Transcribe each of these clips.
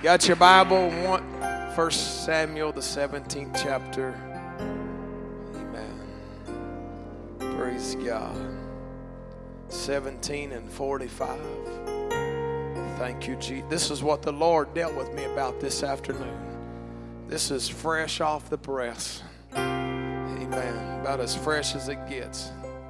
Got your Bible? 1 Samuel, the 17th chapter. Amen. Praise God. 17 and 45. Thank you, Jesus. This is what the Lord dealt with me about this afternoon. This is fresh off the press. Amen. About as fresh as it gets.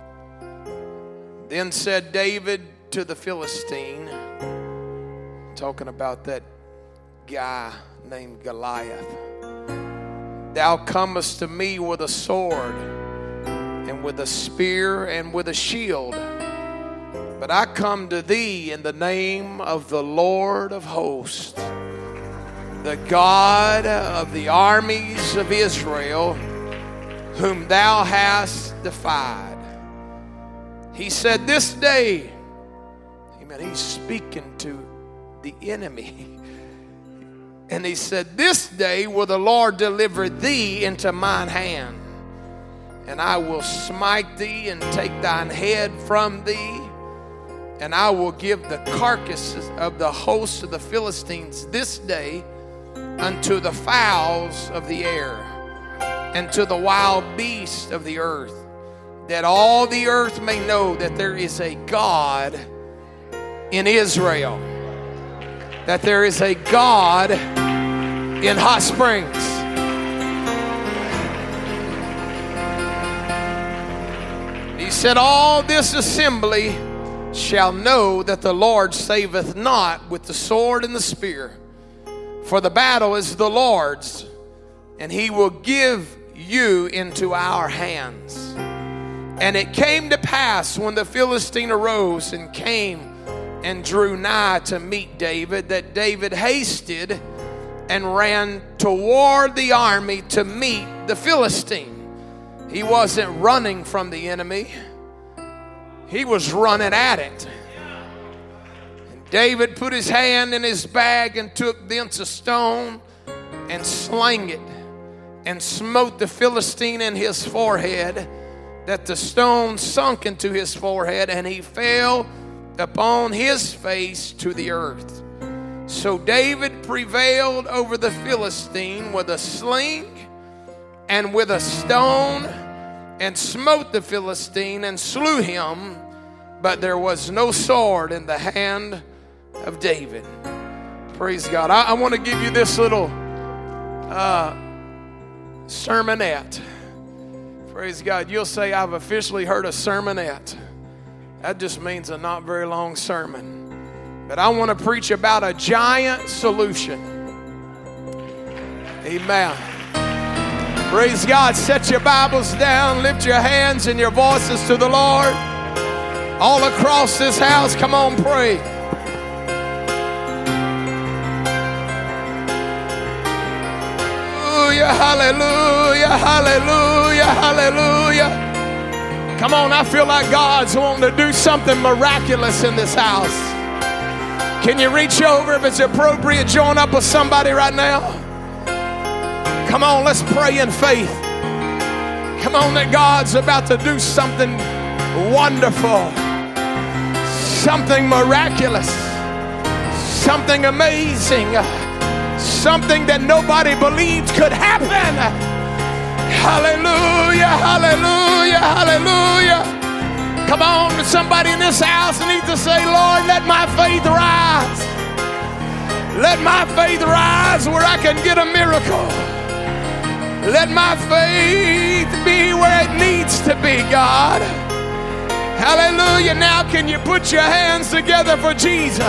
Then said David to the Philistine, talking about that guy named Goliath, thou comest to me with a sword and with a spear and with a shield, but I come to thee in the name of the Lord of hosts, the God of the armies of Israel, whom thou hast defied. He said, this day, amen, he's speaking to the enemy. And he said, this day will the Lord deliver thee into mine hand, and I will smite thee and take thine head from thee, and I will give the carcasses of the host of the Philistines this day unto the fowls of the air, and to the wild beasts of the earth, that all the earth may know that there is a God in Israel, that there is a God in Hot Springs. He said, all this assembly shall know that the Lord saveth not with the sword and the spear, for the battle is the Lord's, and he will give you into our hands. And it came to pass when the Philistine arose and came and drew nigh to meet David, that David hasted and ran toward the army to meet the Philistine. He wasn't running from the enemy. He was running at it. And David put his hand in his bag and took thence a stone and slang it and smote the Philistine in his forehead, that the stone sunk into his forehead, and he fell upon his face to the earth. So David prevailed over the Philistine with a sling and with a stone, and smote the Philistine and slew him, but there was no sword in the hand of David. Praise God. I want to give you this little sermonette. Praise God. You'll say, I've officially heard a sermonette. That just means a not very long sermon. But I want to preach about a giant solution. Amen. Praise God. Set your Bibles down. Lift your hands and your voices to the Lord. All across this house, come on, pray. Hallelujah, hallelujah, hallelujah. Come on, I feel like God's wanting to do something miraculous in this house. Can you reach over, if it's appropriate, join up with somebody right now? Come on, let's pray in faith. Come on, that God's about to do something wonderful, something miraculous, something amazing, something that nobody believed could happen. Hallelujah, hallelujah, hallelujah. Come on, somebody in this house needs to say, Lord, let my faith rise. Let my faith rise where I can get a miracle. Let my faith be where it needs to be, God. Hallelujah. Now can you put your hands together for Jesus?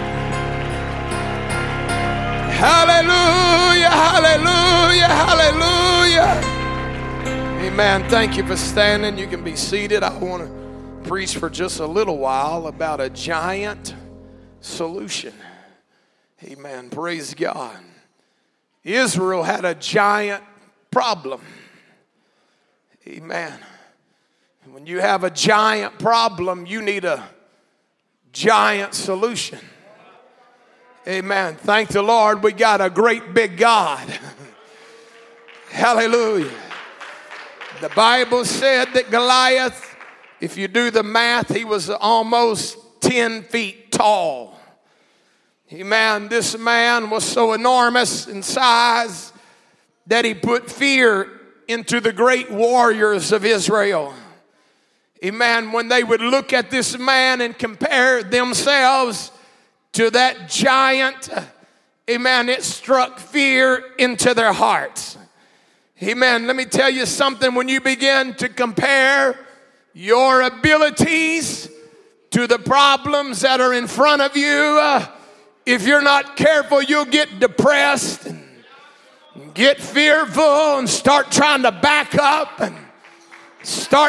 Hallelujah, hallelujah, hallelujah. Amen. Thank you for standing. You can be seated. I want to preach for just a little while about a giant solution. Amen. Praise God. Israel had a giant problem. Amen. When you have a giant problem, you need a giant solution. Amen. Thank the Lord, we got a great big God. Hallelujah. The Bible said that Goliath, if you do the math, he was almost 10 feet tall. Amen. This man was so enormous in size that he put fear into the great warriors of Israel. Amen. When they would look at this man and compare themselves to that giant, amen, it struck fear into their hearts. Amen. Let me tell you something. When you begin to compare your abilities to the problems that are in front of you, if you're not careful, you'll get depressed and get fearful and start trying to back up and start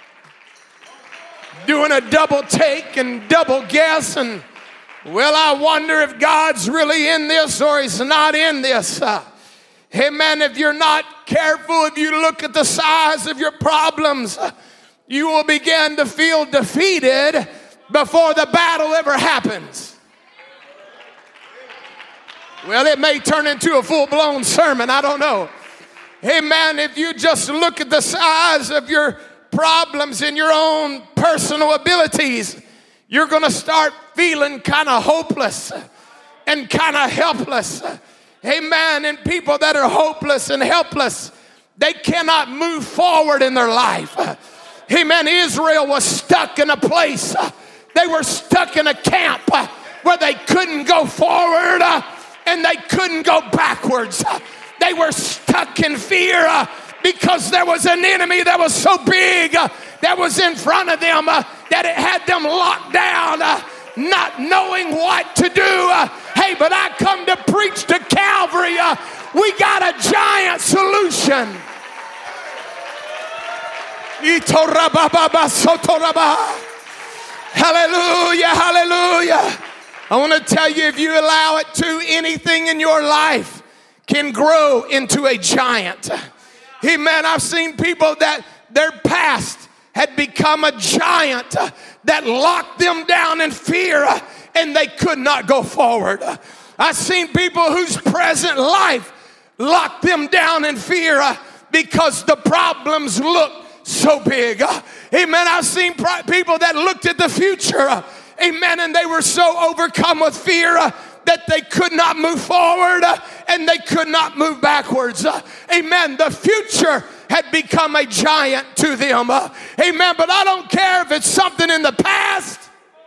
doing a double take and double guess and, well, I wonder if God's really in this or he's not in this. Amen. If you're not careful, if you look at the size of your problems, you will begin to feel defeated before the battle ever happens. Well, it may turn into a full-blown sermon. I don't know. Amen. If you just look at the size of your problems and your own personal abilities, you're going to start feeling kind of hopeless and kind of helpless. Amen. And people that are hopeless and helpless, they cannot move forward in their life. Amen. Israel was stuck in a place. They were stuck in a camp where they couldn't go forward and they couldn't go backwards. They were stuck in fear because there was an enemy that was so big that was in front of them that it had them locked down, not knowing what to do. Hey, but I come to preach to Calvary. We got a giant solution. Hallelujah, hallelujah. I want to tell you, if you allow it to, anything in your life can grow into a giant. Amen. I've seen people that their past had become a giant that locked them down in fear and they could not go forward. I've seen people whose present life locked them down in fear because the problems look so big. Amen. I've seen people that looked at the future, amen, and they were so overcome with fear that they could not move forward and they could not move backwards. Amen. The future had become a giant to them. Amen. But I don't care if it's something in the past,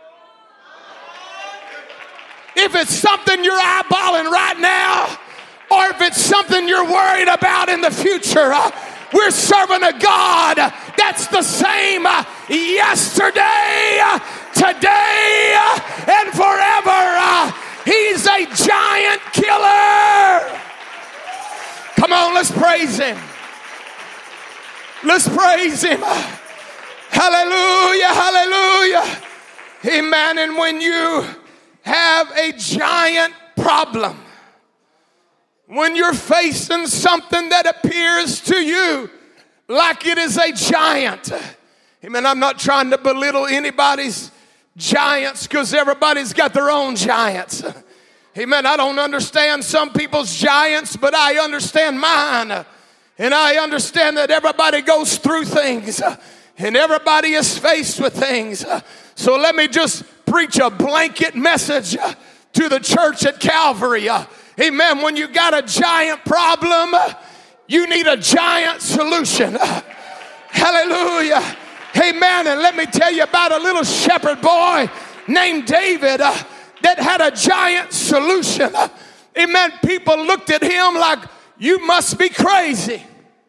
if it's something you're eyeballing right now, or if it's something you're worried about in the future. We're serving a God that's the same yesterday, today, and forever. He's a giant killer. Come on, let's praise him. Let's praise him. Hallelujah, hallelujah. Amen. And when you have a giant problem, when you're facing something that appears to you like it is a giant. Amen. I'm not trying to belittle anybody's giants because everybody's got their own giants. Amen. I don't understand some people's giants, but I understand mine. And I understand that everybody goes through things and everybody is faced with things. So let me just preach a blanket message to the church at Calvary. Amen. When you got a giant problem, you need a giant solution. Hallelujah. Amen. And let me tell you about a little shepherd boy named David that had a giant solution. Amen. People looked at him like, you must be crazy.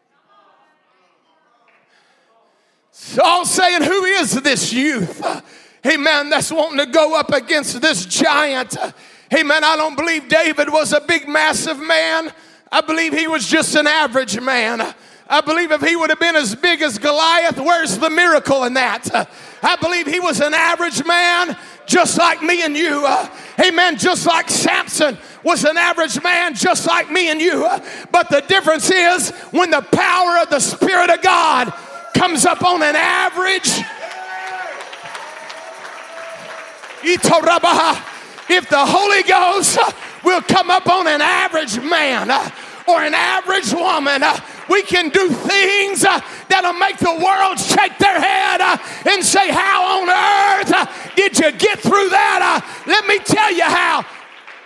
Saul saying, who is this youth? Amen. That's wanting to go up against this giant. Amen. I don't believe David was a big, massive man. I believe he was just an average man. I believe if he would have been as big as Goliath, where's the miracle in that? I believe he was an average man, just like me and you. Amen. Just like Samson was an average man, just like me and you. But the difference is when the power of the Spirit of God comes up on an average. If the Holy Ghost will come up on an average man or an average woman, we can do things that'll make the world shake their head and say, how on earth did you get through that? Let me tell you how.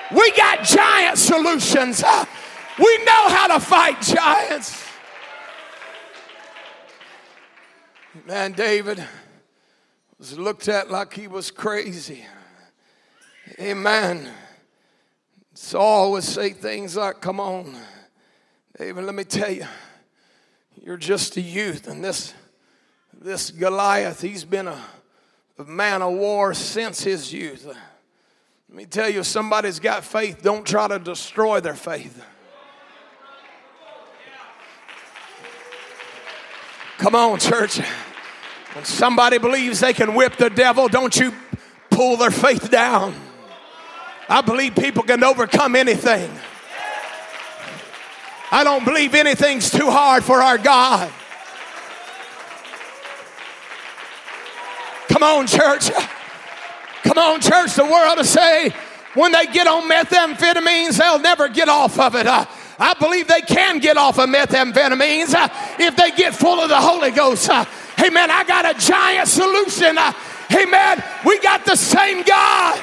We got giant solutions. We know how to fight giants. Man, David was looked at like he was crazy. Amen. Saul would say things like, come on, David, let me tell you, you're just a youth. And this Goliath, he's been a man of war since his youth. Let me tell you, if somebody's got faith, don't try to destroy their faith. Come on, church. When somebody believes they can whip the devil, don't you pull their faith down. I believe people can overcome anything. I don't believe anything's too hard for our God. Come on, church. Come on, church. The world will say when they get on methamphetamines, they'll never get off of it. I believe they can get off of methamphetamines if they get full of the Holy Ghost. Amen. I got a giant solution. Amen. We got the same God.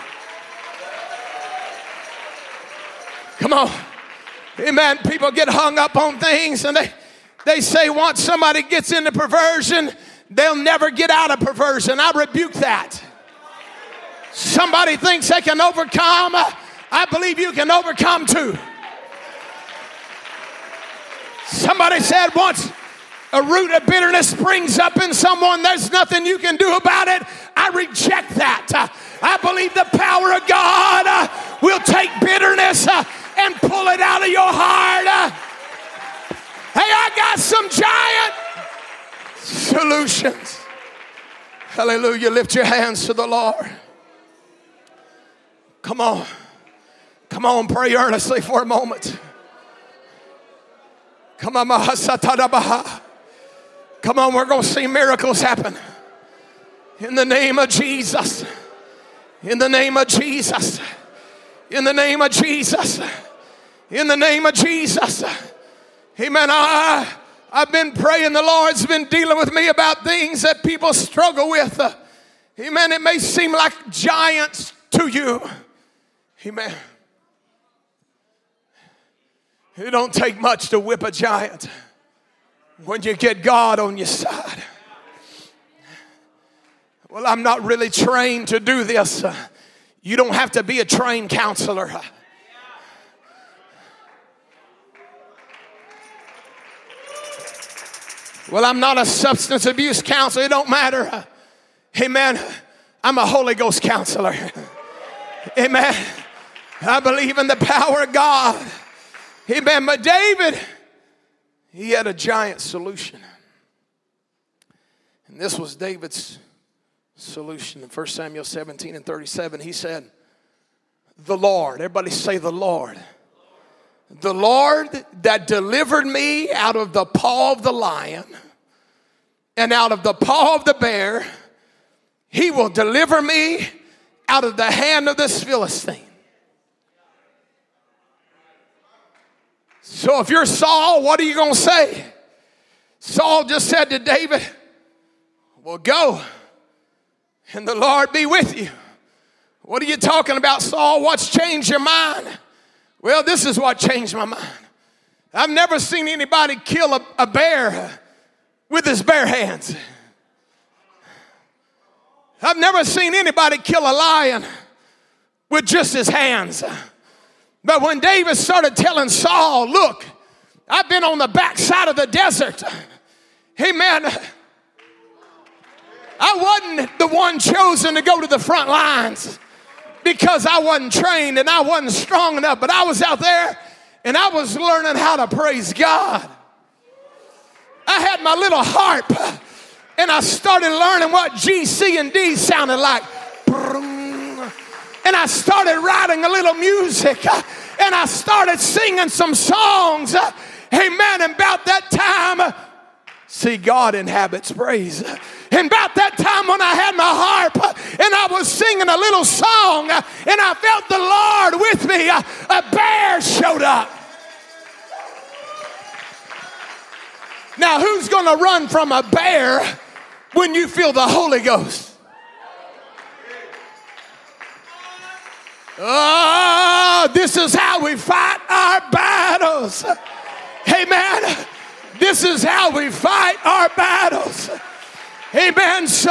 Come on. Amen. People get hung up on things and they say once somebody gets into perversion, they'll never get out of perversion. I rebuke that. Somebody thinks they can overcome. I believe you can overcome too. Somebody said once a root of bitterness springs up in someone, there's nothing you can do about it. I reject that. I believe the power of God will take bitterness and pull it out of your heart. Hey, I got some giant solutions. Hallelujah. Lift your hands to the Lord. Come on. Come on, pray earnestly for a moment. Come on, come on, we're going to see miracles happen. In the name of Jesus. In the name of Jesus. In the name of Jesus. In the name of Jesus. Amen. I've been praying. The Lord's been dealing with me about things that people struggle with. Amen. It may seem like giants to you. Amen. It don't take much to whip a giant when you get God on your side. Well, I'm not really trained to do this. You don't have to be a trained counselor. Well, I'm not a substance abuse counselor. It don't matter. Amen. I'm a Holy Ghost counselor. Amen. I believe in the power of God. Amen. But David, he had a giant solution. And this was David's solution. In 1 Samuel 17 and 37, he said, the Lord. Everybody say the Lord. The Lord that delivered me out of the paw of the lion and out of the paw of the bear, he will deliver me out of the hand of this Philistine. So if you're Saul, what are you going to say? Saul just said to David, well, go and the Lord be with you. What are you talking about, Saul? What's changed your mind? Well, this is what changed my mind. I've never seen anybody kill a bear with his bare hands. I've never seen anybody kill a lion with just his hands. But when David started telling Saul, look, I've been on the backside of the desert. Amen. I wasn't the one chosen to go to the front lines because I wasn't trained and I wasn't strong enough. But I was out there and I was learning how to praise God. I had my little harp and I started learning what G, C, and D sounded like. And I started writing a little music. And I started singing some songs. Amen. And about that time, see, God inhabits praise. And about that time when I had my harp and I was singing a little song and I felt the Lord with me, a bear showed up. Now, who's going to run from a bear when you feel the Holy Ghost? this is how we fight our battles. Amen. This is how we fight our battles. Amen. So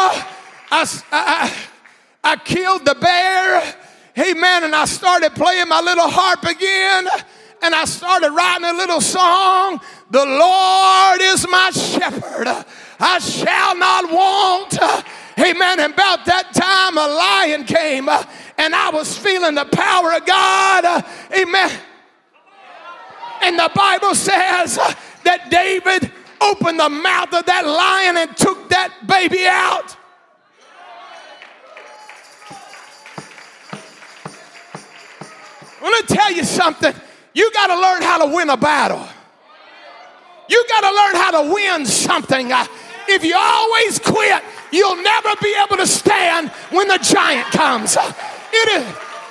I killed the bear. Amen. And I started playing my little harp again. And I started writing a little song. The Lord is my shepherd. I shall not want. Amen. And about that time a lion came. And I was feeling the power of God. Amen. And the Bible says that David opened the mouth of that lion and took that baby out. I want to tell you something. You got to learn how to win a battle. You got to learn how to win something. If you always quit, you'll never be able to stand when the giant comes. It is.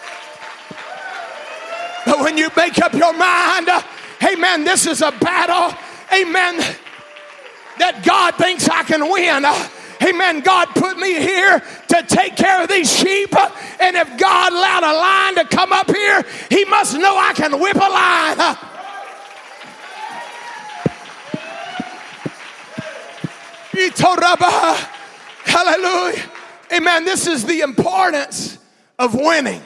But when you make up your mind, amen, this is a battle, amen, that God thinks I can win. Amen. God put me here to take care of these sheep. And if God allowed a lion to come up here, he must know I can whip a lion. Hallelujah. Amen. This is the importance of winning.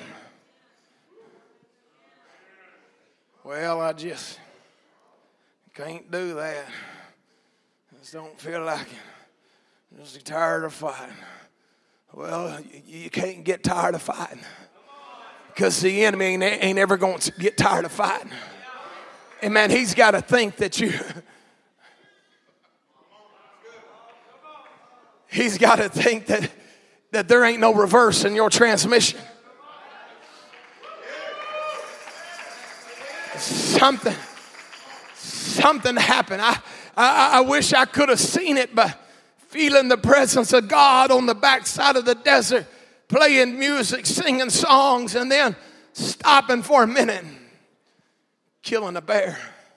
Well, I just can't do that. I just don't feel like it. I'm just tired of fighting. Well, you can't get tired of fighting because the enemy ain't ever going to get tired of fighting. Amen. He's got to think that he's got to think that there ain't no reverse in your transmission. Something happened. I wish I could have seen it, but feeling the presence of God on the backside of the desert, playing music, singing songs, and then stopping for a minute, killing a bear.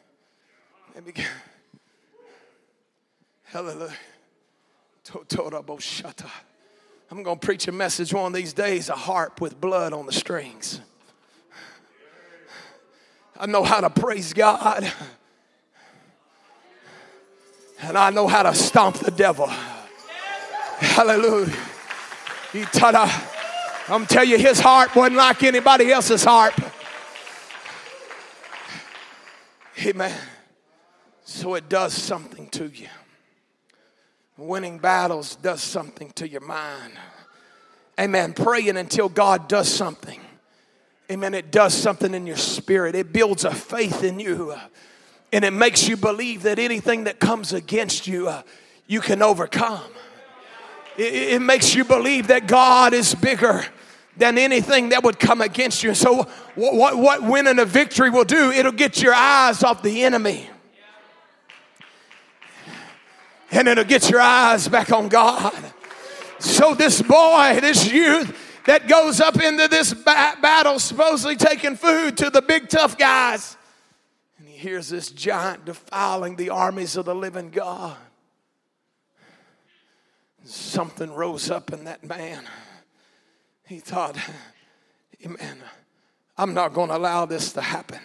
Hallelujah. I'm going to preach a message one of these days, a harp with blood on the strings. I know how to praise God. And I know how to stomp the devil. Hallelujah. I'm telling you, his harp wasn't like anybody else's harp. Amen. So it does something to you. Winning battles does something to your mind. Amen. Praying until God does something. Amen. It does something in your spirit. It builds a faith in you. And it makes you believe that anything that comes against you, you can overcome. It makes you believe that God is bigger than anything that would come against you. So what winning a victory will do, it'll get your eyes off the enemy. And it'll get your eyes back on God. So this boy, this youth that goes up into this battle, supposedly taking food to the big tough guys, and he hears this giant defiling the armies of the living God. Something rose up in that man. He thought, amen, I'm not going to allow this to happen.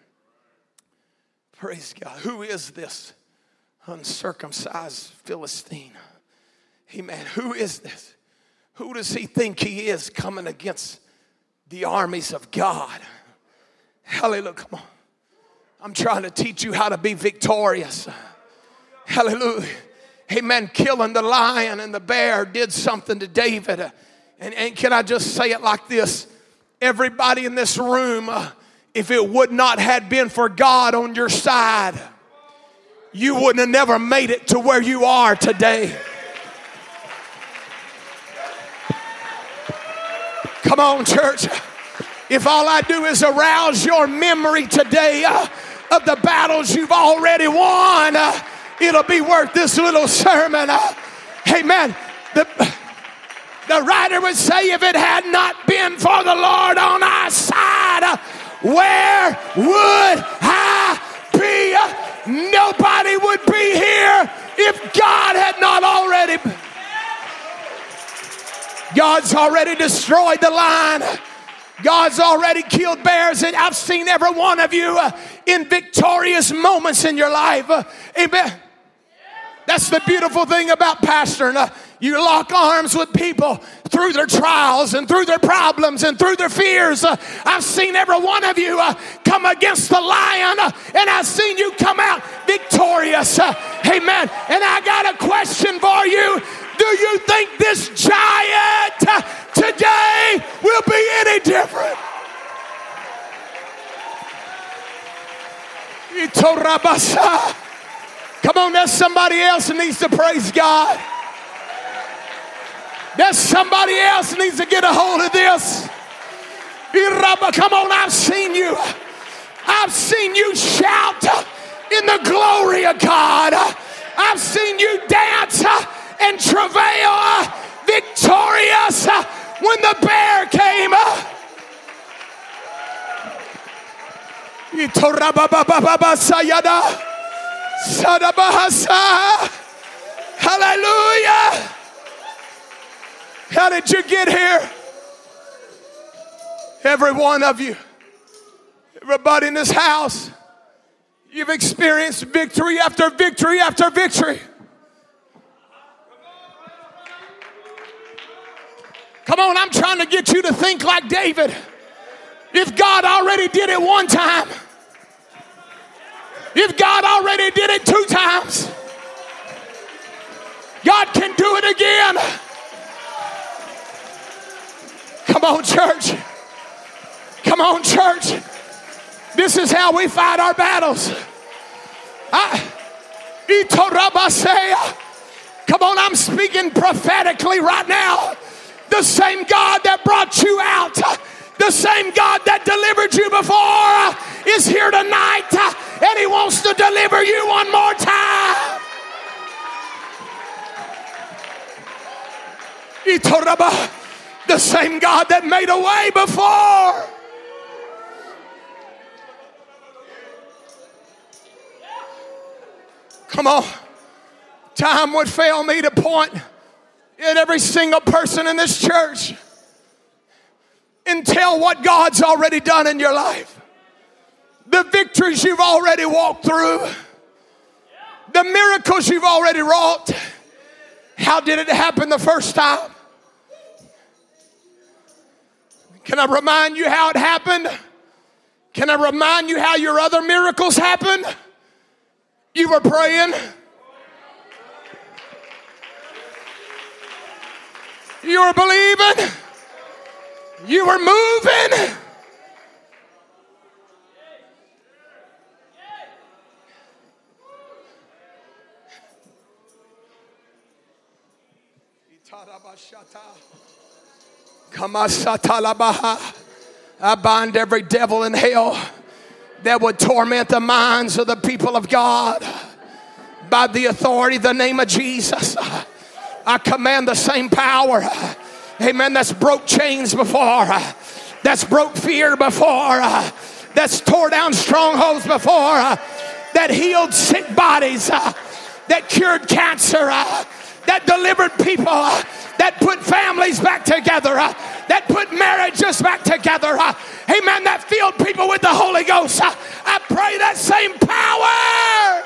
Praise God. Who is this uncircumcised Philistine? Amen. Who is this? Who does he think he is coming against the armies of God? Hallelujah. Come on. I'm trying to teach you how to be victorious. Hallelujah. Amen. Killing the lion and the bear did something to David. And can I just say it like this? Everybody in this room, if it would not have been for God on your side, you wouldn't have never made it to where you are today. Come on, church. If all I do is arouse your memory today of the battles you've already won, it'll be worth this little sermon. Amen. The writer would say, if it had not been for the Lord on our side, where would I be? Nobody would be here if God had not already. God's already destroyed the lion. God's already killed bears, and I've seen every one of you in victorious moments in your life. Amen. That's the beautiful thing about pastoring. You lock arms with people through their trials and through their problems and through their fears. I've seen every one of you come against the lion, and I've seen you come out victorious. Amen. And I got a question for you. Do you think this giant today will be any different? Come on, there's somebody else who needs to praise God. There's somebody else who needs to get a hold of this. Come on, I've seen you. I've seen you shout in the glory of God. I've seen you dance and travail victorious when the bear came. Hallelujah. How did you get here? Every one of you, everybody in this house, you've experienced victory after victory after victory. Come on, I'm trying to get you to think like David. If God already did it one time, if God already did it 2 times, God can do it again. Come on, church. Come on, church. This is how we fight our battles. Come on, I'm speaking prophetically right now. The same God that brought you out, the same God that delivered you before is here tonight, and he wants to deliver you one more time. The same God that made a way before. Come on. Time would fail me to point at every single person in this church and tell what God's already done in your life. The victories you've already walked through. The miracles you've already wrought. How did it happen the first time? Can I remind you how it happened? Can I remind you how your other miracles happened? You were praying. You were believing. You were moving. I bind every devil in hell that would torment the minds of the people of God by the authority, the name of Jesus. I command the same power, amen, that's broke chains before, that's broke fear before, that's tore down strongholds before, that healed sick bodies, that cured cancer, that delivered people, that put families back together, that put marriages back together, amen, that filled people with the Holy Ghost. I pray that same power.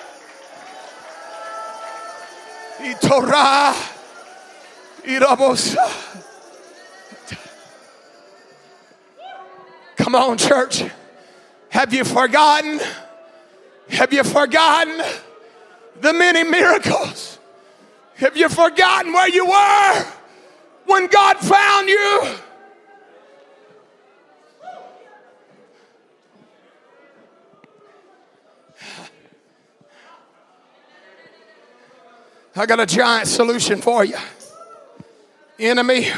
Come on, church. Have you forgotten? Have you forgotten the many miracles? Have you forgotten where you were when God found you? I got a giant solution for you. Enemy,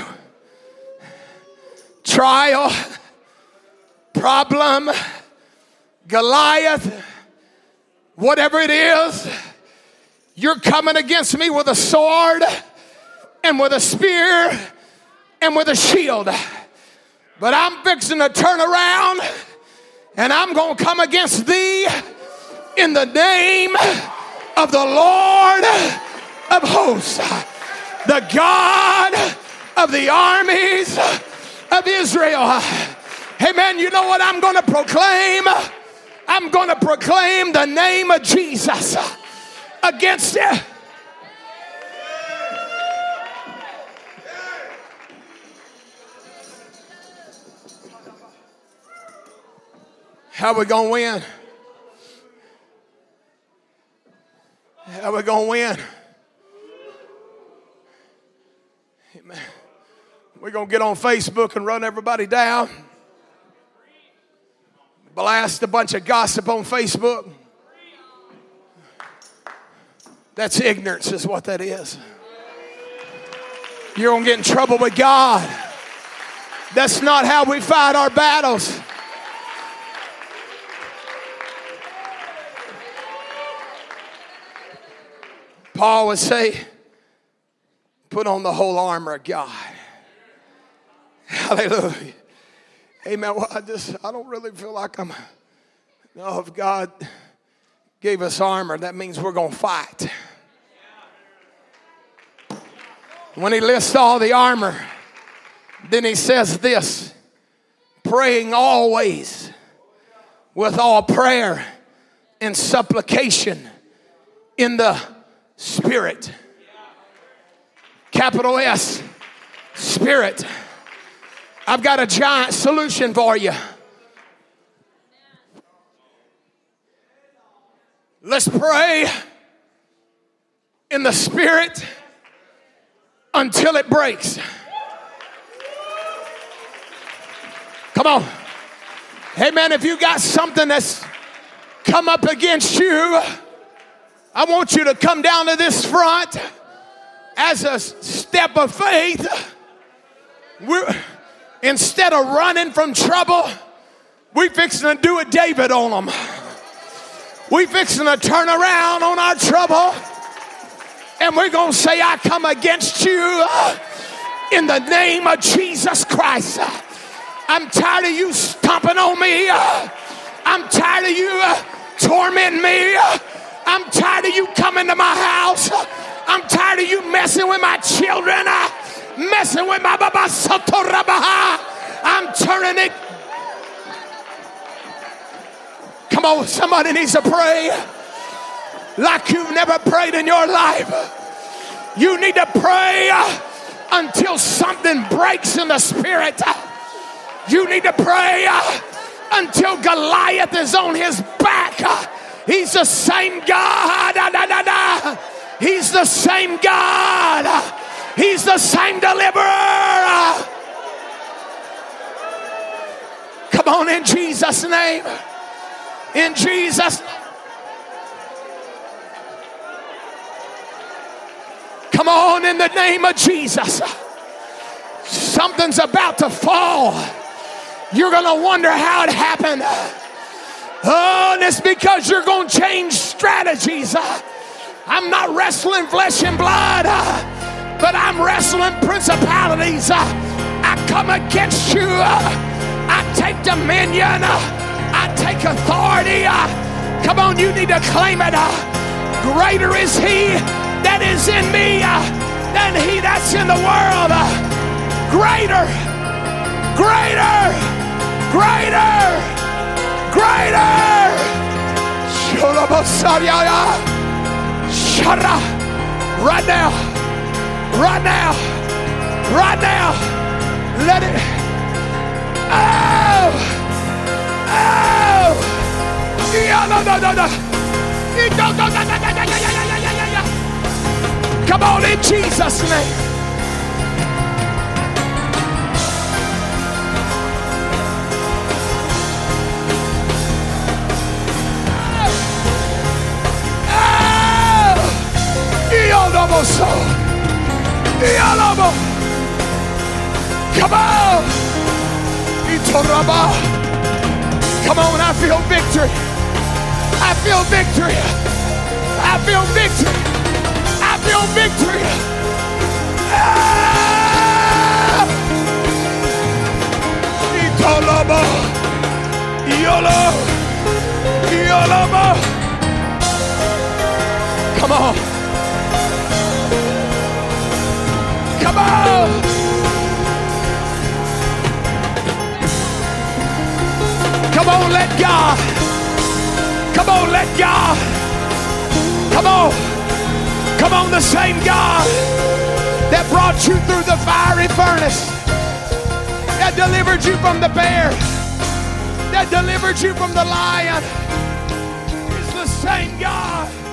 trial, problem, Goliath, whatever it is, you're coming against me with a sword and with a spear and with a shield. But I'm fixing to turn around and I'm going to come against thee in the name of the Lord of hosts, the God of the armies of Israel. Amen. You know what I'm going to proclaim? I'm going to proclaim the name of Jesus against it. How we going to win? How we going to win? Amen. We're going to get on Facebook and run everybody down. Blast a bunch of gossip on Facebook. That's ignorance is what that is. You're going to get in trouble with God. That's not how we fight our battles. Paul would say, put on the whole armor of God. Hallelujah. Amen. Well, I don't really feel like I'm. No, if God gave us armor, that means we're going to fight. When he lists all the armor, then he says this, praying always with all prayer and supplication in the Spirit. Capital S, Spirit. I've got a giant solution for you. Let's pray in the Spirit until it breaks. Come on. Amen. If you got something that's come up against you, I want you to come down to this front as a step of faith. Instead of running from trouble, we fixing to do a David on them. We fixing to turn around on our trouble, and we're going to say, I come against you in the name of Jesus Christ. I'm tired of you stomping on me. I'm tired of you tormenting me. I'm tired of you coming to my house. I'm tired of you messing with my children. Messing with my Baba Sotorabaha. I'm turning it. Come on, somebody needs to pray like you've never prayed in your life. You need to pray until something breaks in the spirit. You need to pray until Goliath is on his back. He's the same God. He's the same God. He's the same deliverer. Come on, in Jesus' name. In Jesus' name. Come on, in the name of Jesus. Something's about to fall. You're going to wonder how it happened. Oh, and it's because you're going to change strategies. I'm not wrestling flesh and blood, but I'm wrestling principalities. I come against you. I take dominion. I take authority. Come on, you need to claim it. Greater is he that is in me than he that's in the world. Greater, greater, greater, greater. Right now, right now, right now. Let it. Oh, oh. Come on, in Jesus' name. Come on. Come on, I feel victory. I feel victory. I feel victory. I feel victory. Come on. Come on. on, let God. Come on, let God. Come on. Come on, the same God that brought you through the fiery furnace, that delivered you from the bear, that delivered you from the lion, is the same God